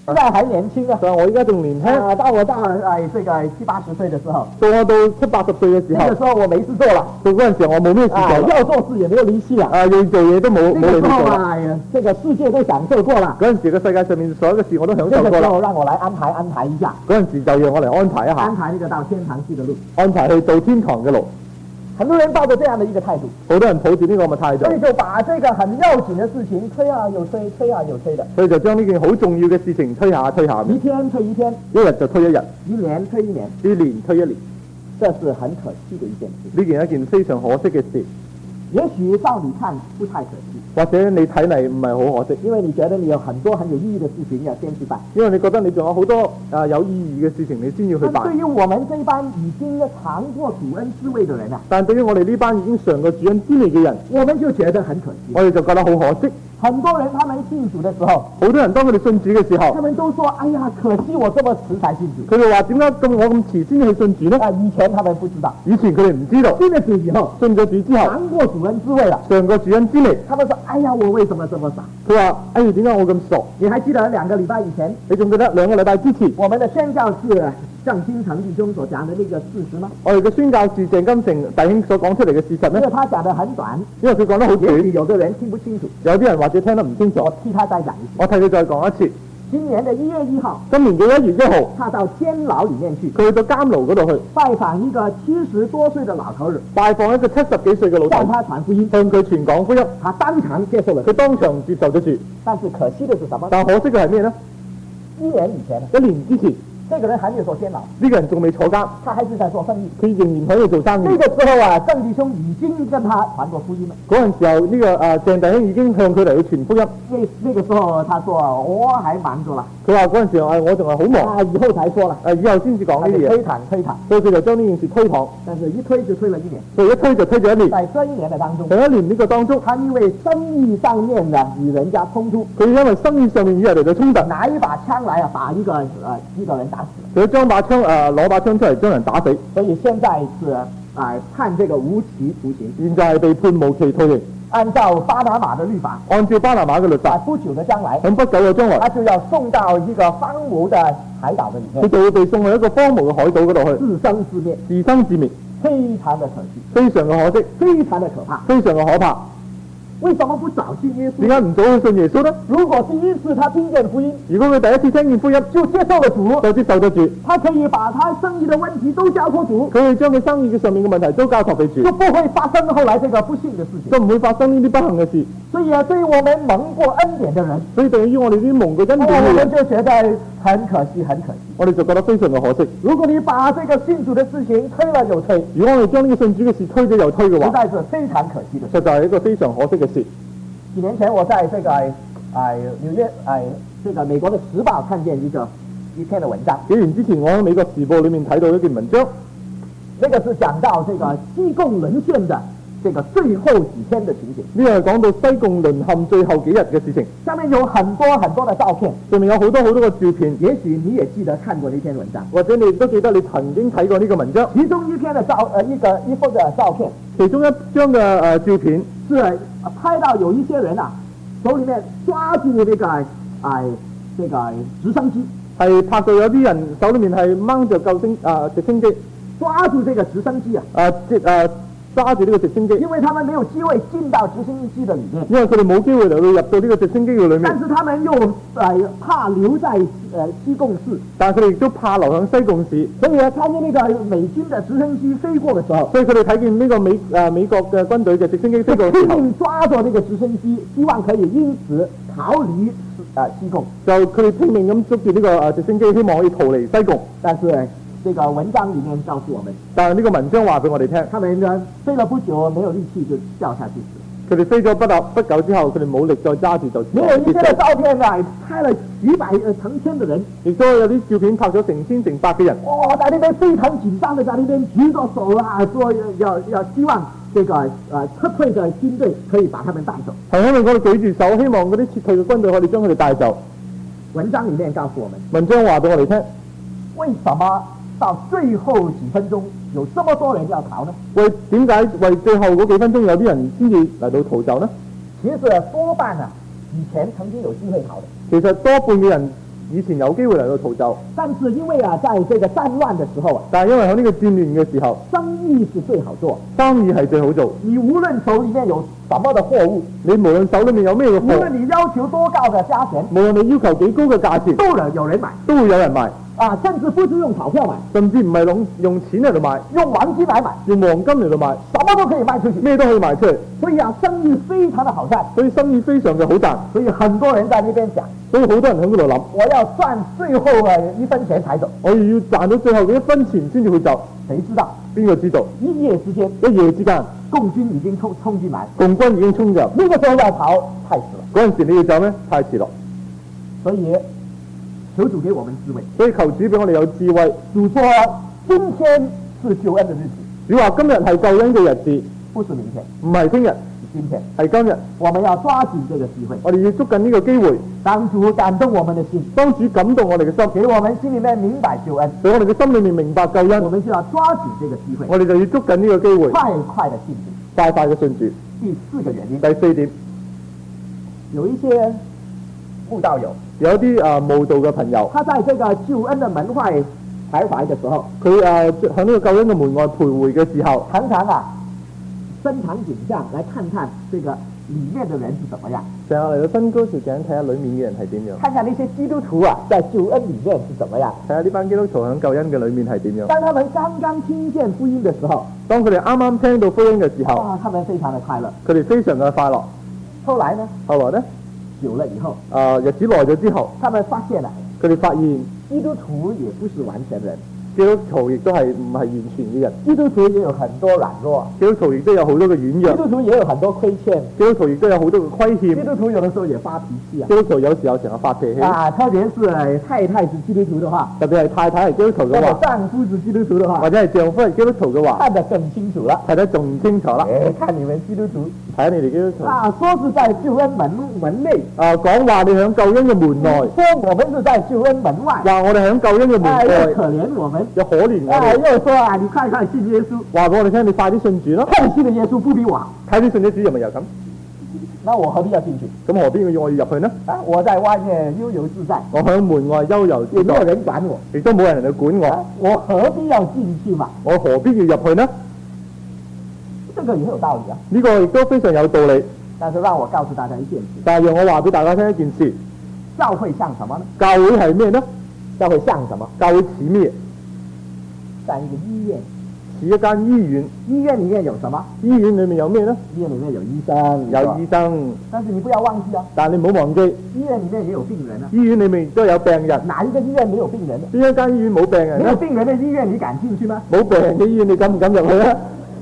現在還年輕啊， 但係我而家仲年輕。 啊，到我到誒這個七八十歲嘅時候， 到我到七八十歲嘅時候， 那個時候我沒事做啦。 到嗰陣時候我冇咩事做啦。 要做事也沒有離棄啦。 啊，要做嘢都冇冇嚟做啦。 哎呀，這個世界都享受過啦。 嗰陣時個世界上面所有嘅事我都享受過啦。 這個時候讓我來安排安排一下。 嗰陣時就讓我嚟安排一下。 安排呢個到天堂去嘅路。安排去到天堂嘅路。 很多人抱着這樣的一個態度， 好多人抱住呢個咁嘅態度， 所以就把這個很要緊的事情推啊又推，推啊又推的， 所以就將呢件好重要嘅事情推下推下， 一天推一天， 一日就推一日， 一年推一年， 一年推一年， 這是很可惜的一件事。 呢件係一件非常可惜嘅事。 也許照你看不太可惜， 或者你睇嚟唔係好可惜， 因為你覺得你有很多很有意義的事情要先去辦， 因為你覺得你仲有好多啊有意義嘅事情你先要去辦。 對於我們這班已經嘗過主恩滋味的人啊， 但對於我哋呢班已經嘗過主恩滋味嘅人， 我們就覺得很可惜， 我哋就覺得好可惜。 很多人他們信主的時候， 好多人當佢哋信主嘅時候， 他們都說：哎呀，可惜我這麼遲才信主。 佢哋話點解咁我咁遲先去信主呢？ 啊，以前他們不知道， 以前佢哋唔知道， 信咗主以後， 信咗主之後， 嘗過主恩滋味啦， 嘗過主恩滋味。 他們說：哎呀，我為什麼這麼傻？ 佢話：哎呀，點解我咁傻？ 你還記得兩個禮拜以前？ 你仲記得兩個禮拜之前， 我們的宣教士像金城弟兄所講的那個事實嗎？ 我哋嘅宣教士鄭金城弟兄所講出嚟嘅事實呢？ 因為他講得很短， 因為佢講得好短， 有的人聽不清楚， 有啲人或者聽得唔清楚。 我替他再講一次， 我替佢再講一次。 今年的一月一號， 今年嘅一月一號， 他到監牢裏面去， 佢去到監牢嗰度去拜訪一個七十多歲的老頭兒， 拜訪一個七十幾歲嘅老頭， 向他傳福音， 向佢傳講福音， 他當場接受了， 佢當場接受咗住。 但是可惜的是什麼？ 但可惜嘅係咩呢？ 一年以前， 一年之前。 這個人還沒有坐監牢， 呢個人仲未坐監， 他還是在做生意， 佢仍然喺度做生意。 呢個時候啊，鄭弟兄已經跟他傳過福音了。 嗰陣時候，呢、這個誒鄭弟兄已經向佢嚟去傳福音。 那那個時候，他說我還忙着啦。 佢話嗰陣時候，誒我仲係好忙。 啊，以後才說啦。 誒以後先至講呢啲嘢。 推搪推搪， 所以佢就將呢件事推搪。 但是一推就推了一年。 所以一推就推咗一年。 在這一年的當中， 喺一年呢個當中， 他因為生意上面呢與人家衝突， 佢因為生意上面與人哋嘅衝突， 拿一把槍來啊，把一個誒、呃、一個人打死。 佢將把槍誒攞把槍出嚟將人打死。 所以現在是誒、呃、判這個無期徒刑。 現在係被判無期徒刑。 按照巴拿馬的律法， 按照巴拿馬嘅律法， 不久的將來， 喺不久嘅將來， 他就要送到一個荒蕪的海島的裏面， 佢就會被送去一個荒蕪嘅海島嗰度去， 自生自滅， 自生自滅， 非常的可惜， 非常嘅可惜， 非常的可怕， 非常嘅可怕。 為什麼不早信耶穌？ 點解唔早去信耶穌呢？ 如果第一次他聽見福音， 如果佢第一次聽見福音就接受了主， 就接受咗主， 他可以把他生意的問題都交託主， 佢可以將佢生意嘅上面嘅問題都交託俾主， 就不會發生後來這個不幸的事情， 就唔會發生呢啲不幸嘅事。 所以啊，對於我們蒙過恩典的人， 所以對於我哋啲蒙過恩典嘅人，我們人， 就覺得很可惜，很可惜。 我哋就覺得非常嘅可惜。 如果你把這個信主的事情推了又推， 如果我哋將呢個信主嘅事推咗又推嘅話， 實在是非常可惜的事， 實在係一個非常可惜嘅事。 幾年前我在這個誒、呃、紐約誒、呃、這個美國的時報看見一個一篇的文章。 幾年之前我喺美國時報裏面睇到一篇文章， 那個是講到這個西貢淪陷的這個最後幾天的情景。 呢個係講到西貢淪陷最後幾日嘅事情。 上面有很多很多的照片， 上面有好多好多嘅照片。 也許你也記得看過呢篇文章， 或者你都記得你曾經睇過呢個文章。 其中一篇的照呃一個一幅的照片， 其中一張嘅誒、呃、照片是拍到有一些人啊手裏面抓住那個誒、呃、這個直升機， 係拍到有啲人手裏面係掹着救星啊直升機， 抓住這個直升機啊， 誒直誒揸住呢個直升機， 因為他們沒有機會進到直升機的裏面， 因為佢哋冇機會嚟到入到呢個直升機嘅裏面， 但是他們又誒、呃、怕留在誒、呃、西貢市， 但係佢哋亦都怕流向西貢市， 所以呢，看見那個美軍的直升機飛過嘅時候， 所以佢哋睇見呢個美誒、呃、美國嘅軍隊嘅直升機飛過嘅時候， 拼命抓住呢個直升機，希望可以因此逃離誒、呃、西貢， 就佢哋拼命咁捉住呢個誒直升機，希望可以逃離西貢，但是這個文章裡面告訴我們， 但係呢個文章話俾我哋聽， 他們呢飛了不久，沒有力氣就掉下去死。 佢哋飛咗不久不久之後，佢哋冇力再揸住就死。 沒有一些的照片啊，拍了幾百呃成千的人， 亦都有啲照片拍咗成千成百嘅人。 哇、哦，在那邊非常緊張的在那邊舉着手啊，說要要希望這個呃撤退的軍隊可以把他們帶走。 係因為我哋舉住手，希望嗰啲撤退嘅軍隊可以將佢哋帶走。 文章裡面告訴我們， 文章話俾我哋聽， 為什麼到最後幾分鐘有這麼多人要逃呢？ 為點解為最後嗰幾分鐘有啲人先至嚟到逃走呢？ 其實多半啊，以前曾經有機會逃的。 其實多半嘅人以前有機會嚟到逃走， 但是因為啊，在這個戰亂的時候啊， 但係因為喺呢個戰亂嘅時候， 生意是最好做， 生意係最好做。 你無論手裡面有什麼的貨物， 你無論手裡面有咩嘅無論貨， 你要求多高嘅價錢， 無論你要求幾高嘅價錢， 都能有人買都會有人買。 啊，甚至不是用鈔票買， 甚至唔係用用錢嚟到買， 用黃金來買， 用黃金嚟到買， 什麼都可以賣出去， 咩都可以賣出嚟。 所以啊，生意非常的好賺， 所以生意非常嘅好賺， 所以很多人在那邊想， 所以好多人喺嗰度諗， 我要賺最後嘅一分錢才走， 我要賺到最後嘅一分錢先至去走。 誰知道？ 邊個知道？ 一夜之間， 一夜之間， 共軍已經衝衝進來， 共軍已經衝入， 呢個時候要逃太遲了。 嗰陣時你要走咩？太遲咯。 所以求主給我們智慧， 所以求主俾我哋有智慧。 主說今天是救恩的日子， 主話今日係救恩嘅日子， 不是明天， 唔係聽日， 今天係今日。 我們要抓緊這個機會， 我哋要捉緊呢個機會。 當主感動我們的心， 當主感動我哋嘅心， 給我們心裡面明白救恩， 俾我哋嘅心裡面明白救恩， 我們就要抓緊這個機會， 我哋就要捉緊呢個機會， 快快的信主， 快快嘅信主。 第四個原因， 第四點， 有一些慕道友， 有一啲啊慕道嘅朋友， 他在這個救恩的門外徘徊的時候， 佢誒喺呢個救恩嘅門外徘徊嘅時候， 常常啊伸長頸項來看看這個裡面的人是怎麼樣， 成日嚟到新高條頸睇下裡面嘅人係點樣， 看看那些基督徒啊在救恩裡面是怎麼樣， 睇下呢班基督徒喺救恩嘅裡面係點樣。 當他們剛剛聽見福音的時候， 當佢哋啱啱聽到福音嘅時候， 哇，他們非常的快樂。 佢哋非常嘅快樂。 後來呢？ 後來呢？ 久了以後， 啊日子耐咗之後， 他們發現了， 佢哋發現基督徒也不是完全人， 基督徒亦都係唔係完全嘅人， 基督徒也有很多軟弱， 基督徒亦都有好多嘅軟弱， 基督徒也有很多虧欠， 基督徒亦都有好多嘅虧欠， 基督徒有的時候也發脾氣啊， 基督徒有時候成日發脾氣啊，特別是太太是基督徒的話， 特別係太太係基督徒嘅話， 丈夫是基督徒的話， 或者係丈夫係基督徒嘅話， 看得更清楚了， 睇得仲清楚啦。 誒，看你們基督徒， 睇下你哋基督徒啊，說是在救恩門門內， 啊講話你響救恩嘅門內， 說我們是在救恩門外， 話我哋響救恩嘅門啊， 外， 又可憐我們， 又可憐我啊， 哋， 又說啊，你快快信耶穌， 話俾我哋聽，你快啲信主咯， 看信的耶穌不比我好， 睇啲信啲主又咪又咁， 那我何必要進去？ 咁何必要我要入去呢？ 啊，我在外面悠游自在， 我響門外悠遊自也沒有在， 人管我， 亦都冇人嚟管我， 啊，我何必要進去嘛？ 我何必要入去呢？ 這個也有道理啊。 呢個亦都非常有道理， 但是讓我告訴大家一件事， 但係讓我話俾大家聽一件事， 教會像什麼呢？ 教會係咩呢？ 教會像什麼？ 教會似咩？ 像一個醫院， 似一間醫院， 醫院裡面有什麼？ 醫院裡面有咩呢？ 醫院裡面有醫生， 有醫生， 但是你不要忘記啊， 但係你唔好忘記， 醫院裡面也有病人啊。 醫院裡面都有病人， 哪一個醫院沒有病人呢？ 邊一間醫院冇病人呢？ 沒有病人的醫院你敢進去嗎？ 冇病人嘅醫院你敢唔敢入去呢？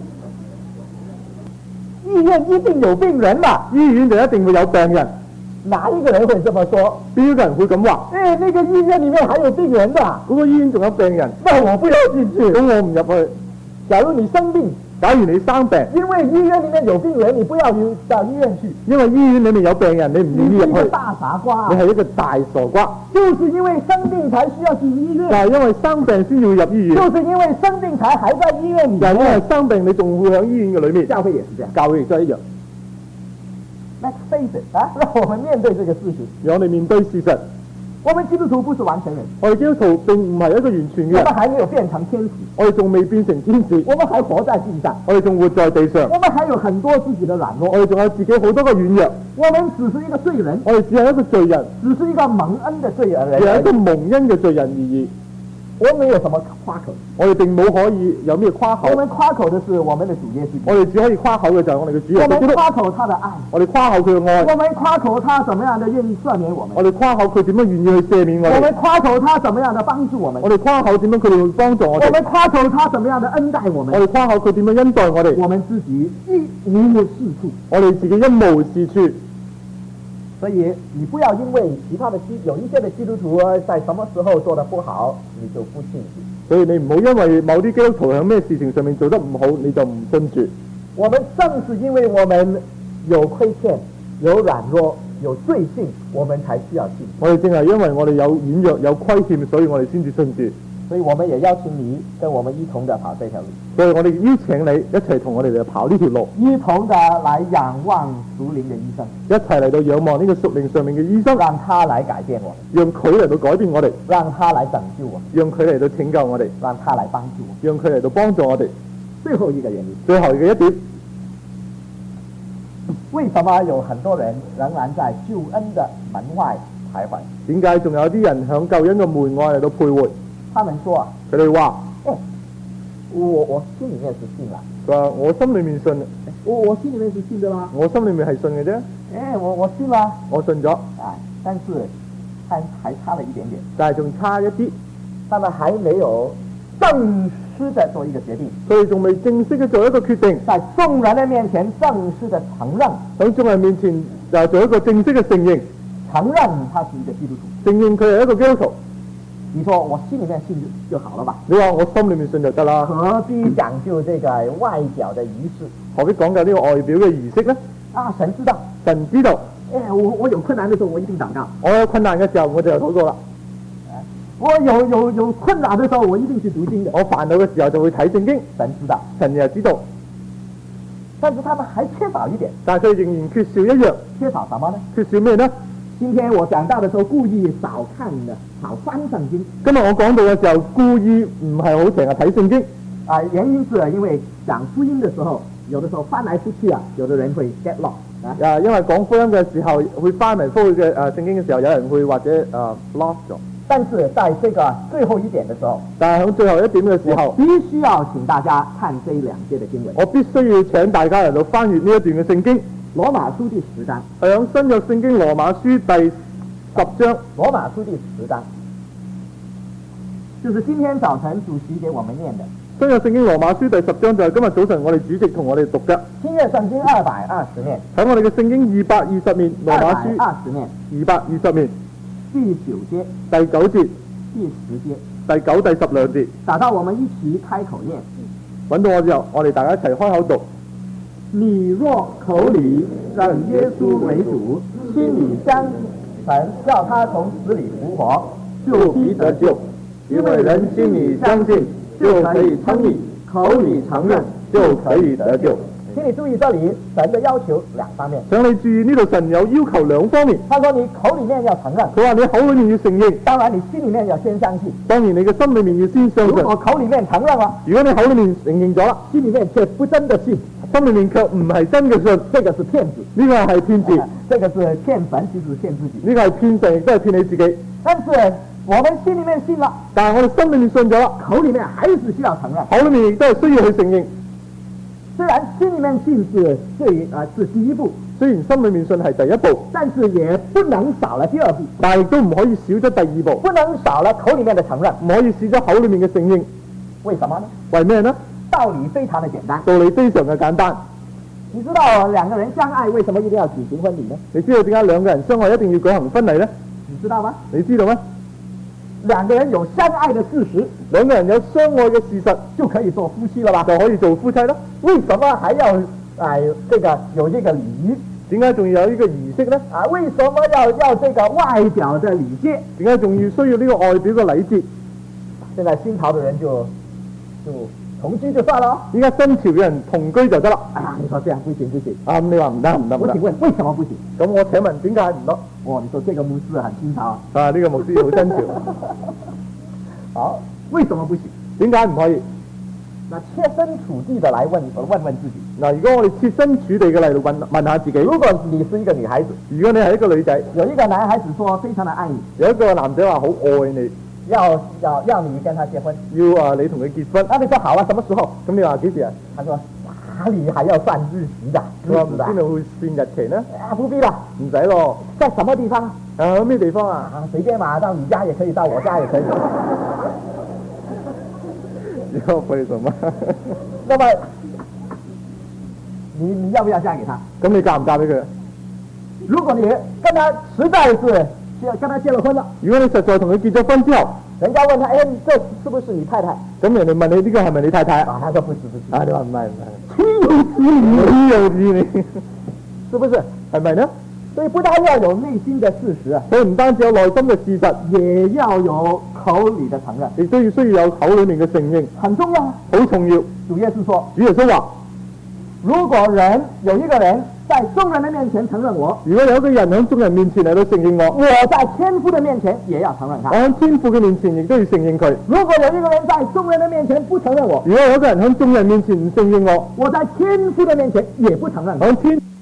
醫院一定有病人嘛？ 醫院就一定會有病人， 哪一個人會這麼說？ 邊一個人會咁話？ 哎，那個醫院裡面還有病人的， 嗰個醫院仲有病人， 那我不要進去。 咁我唔入去。 假如你生病， 假如你生病， 因為醫院裡面有病人，你不要去到醫院去。 因為醫院裡面有病人，你唔願意入去， 你是一個大傻瓜， 你係一個大傻瓜。 就是因為生病才需要去醫院， 就係因為生病先要入醫院， 就是因為生病才還在醫院裡面。 就係因為生病你仲會喺醫院嘅裏面。 教會也是這樣， 教會亦都係一樣。 Let's face it 啊，讓我們面對這個事實。 讓我哋面對事實， 我們基督徒不是完全人， 我哋基督徒並唔係一個完全嘅人， 我們還沒有變成天使， 我哋仲未變成天使， 我們還活在地上， 我哋仲活在地上， 我們還有很多自己的軟弱， 我哋仲有自己好多個軟弱， 我們只是一個罪人， 我哋只係一個罪人， 只是一個蒙恩的罪人， 只係一個蒙恩嘅罪人而已。 我們沒有什麼誇口， 我哋並冇可以有咩誇口， 我們誇口的是我們的主耶穌， 我哋只可以誇口嘅就係我哋嘅主耶穌。 我們誇口他的愛， 我哋誇口佢嘅愛， 我們誇口他怎麼樣的願意赦免我們， 我哋誇口佢點樣願意去赦免我哋， 我們誇口他怎麼樣的幫助我們， 我哋誇口點樣佢哋會幫助我哋， 我們誇口他怎麼樣的恩待我們， 我哋誇口佢點樣恩待我哋， 我們自己一無是處， 我哋自己一無是處。 所以你不要因為其他的基有一些的基督徒在什麼時候做得不好，你就不信主。 所以你唔好因為某啲基督徒喺咩事情上面做得唔好，你就唔信主。 我們正是因為我們有虧欠、有軟弱、有罪性，我們才需要信主。 我哋正係因為我哋有軟弱、有虧欠，所以我哋先至信主。 所以我們也邀請你跟我們一同的跑這條路。 所以我哋邀請你一齊同我哋嚟跑呢條路， 一同的來仰望屬靈嘅醫生， 一齊嚟到仰望呢個屬靈上面嘅醫生， 讓他來改變我， 讓佢嚟到改變我哋， 讓他來拯救我， 讓佢嚟到拯救我哋， 讓他來幫助我， 讓佢嚟到幫助我哋。 最後一個原因， 最後嘅一點， 為什麼有很多人仍然在救恩的門外徘徊？ 點解仲有啲人響救恩嘅門外嚟到徘徊？ 他們說啊， 佢哋話， 哦，我我心裡面是信啦， 佢話我心裡面信， 我我心裡面是信的啦， 我心裡面係信嘅啫， 誒，我我信啦， 我信咗， 啊，但是還還差了一點點， 但係仲差一啲， 他們還沒有正式的做一個決定， 佢哋仲未正式嘅做一個決定， 在眾人的面前正式的承認， 喺眾人面前就做一個正式嘅承認， 承認他是一個基督徒， 承認佢係一個基督徒。 你說我心裡面信就好了吧？ 你話我心裡面信就得啦， 何必講究這個外表的儀式？ 何必講究呢個外表嘅儀式呢？ 啊，神知道， 神知道。 誒，我我有困難的時候，我一定禱告。 我有困難嘅時候，我就有禱告啦。 我有有有困難的時候，我一定去讀經的。 我煩惱嘅時候就會睇聖經。 神知道， 神又知道。 但是他們還缺少一點。 但係佢仍然缺少一樣。 缺少什麼呢？ 缺少咩呢？ 今天我講到的時候，故意少看的，少翻聖經。 今日我講到嘅時候，故意唔係好成日睇聖經。 啊，原因是因為講福音的時候，有的時候翻來覆去啊，有的人會 get lost 啊。啊， 因為講福音嘅時候會翻嚟覆去嘅誒聖經嘅時候，有人會或者誒、呃、lost 咗。 但是在這個最後一點的時候， 但係喺最後一點嘅時候， 必須要請大家看這兩節的經文。 我必須要請大家嚟到翻閱呢一段嘅聖經。 羅馬書第十章， 係響新約聖經羅馬書第十章。 羅馬書第十章，就是今天早晨主席給我們念的。 新約聖經羅馬書第十章就係今日早晨我哋主席同我哋讀嘅。 新約聖經二百二十面， 喺我哋嘅聖經二百二十面，羅馬書二十面， 二百二十面， 第九節， 第九節， 第十節， 第九、第十兩節。 找到我們一起開口念。 揾到我之後，我哋大家一齊開口讀。 你若口裏認耶穌為主，心裏相承叫他從死裏復活，就必得救。 因為人心裏相信，就可以稱義；口裏承認，就可以得救。 請你注意這裏神的要求兩方面。 請你注意呢度神有要求兩方面。 他說你口裏面要承認， 佢話你口裏面要承認， 當然你心裏面要先相信。 當然你嘅心裏面要先相信。 如果口裏面承認了， 如果你口裏面承認咗啦， 心裏面卻不真的信， 心裏面卻唔係真嘅信， 這個是騙子， 呢個係騙子， 啊，這個是騙神，其實騙自己。 呢個係騙神，亦都係騙你自己。 但是我們心裏面信了， 但係我哋心裏面信咗啦， 口裏面還是需要承認， 口裏面亦都係需要去承認。 雖然心裏面信是最啊是第一步， 雖然心裏面信係第一步， 但是也不能少了第二步， 但係都唔可以少咗第二步， 不能少了口裏面的承認， 唔可以少咗口裏面嘅承認。 為什麼呢？ 為咩呢？ 道理非常的簡單， 道理非常嘅簡單。 你知道兩個人相愛為什麼一定要舉行婚禮呢？ 你知道點解兩個人相愛一定要舉行婚禮呢？ 你知道嗎？ 你知道咩？ 兩個人有相愛的事實， 兩個人有相愛嘅事實就可以做夫妻了吧？ 就可以做夫妻啦。 為什麼還要哎這個有這個禮儀？ 點解仲要有呢個儀式呢？ 啊，為什麼要要這個外表的禮節？ 點解仲要需要呢個外表嘅禮節？ 現在新潮的人就就同居就算了。 依家新潮嘅人同居就得啦。 哎呀，你說這樣不行不行。 啊，咁你話唔得唔得唔得？ 我請問為什麼不行？ 咁我請問點解唔得？ 哦，你說這個牧師很新潮啊。 啊，呢個牧師好新潮。 好，為什麼不行？ 點解唔可以？ 那切身處地的來問問問自己。 嗱，如果我哋切身處地嘅嚟問問下自己， 如果你是一個女孩子， 如果你係一個女仔， 有一個男孩子說非常的愛你， 有一個男仔話好愛你， 要要要你跟他結婚， 要啊你同佢結婚， 那你說好啊，什麼時候？ 咁你話幾時啊？ 他說哪裡還要算日期的？ 佢話唔知你會算日期呢？ 啊，不必啦， 唔使咯。 在什麼地方？ 啊，咩地方啊？ 啊，隨便嘛，到你家也可以，到我家也可以。 要為什麼？ 那麼你你要不要嫁給他？ 咁你嫁唔嫁俾佢？ 如果你跟他實在是跟他結了婚了， 如果你實在同佢結咗婚之後， 人家問他，哎，這是不是你太太？ 咁人哋問你呢個係咪你太太？ 啊，他說不是不是。 啊，你話唔係唔係？ 豈有此理！ 豈有此理！ 是不是？ 係咪呢？ 所以不但要有內心的事實， 所以唔單止有內心嘅事實， 也要有口裏的承認， 亦都要需要有口裏面嘅承認， 很重要， 好重要。 主耶穌說， 主耶穌話： 如果人有一個人在眾人的面前承認我， 如果有一個人喺眾人面前嚟到承認我， 我在天父的面前也要承認他。 我喺天父嘅面前亦都要承認佢。 如果有一個人在眾人的面前不承認我， 如果有一個人喺眾人面前唔承認我， 我在天父的面前也不承認他。 喺天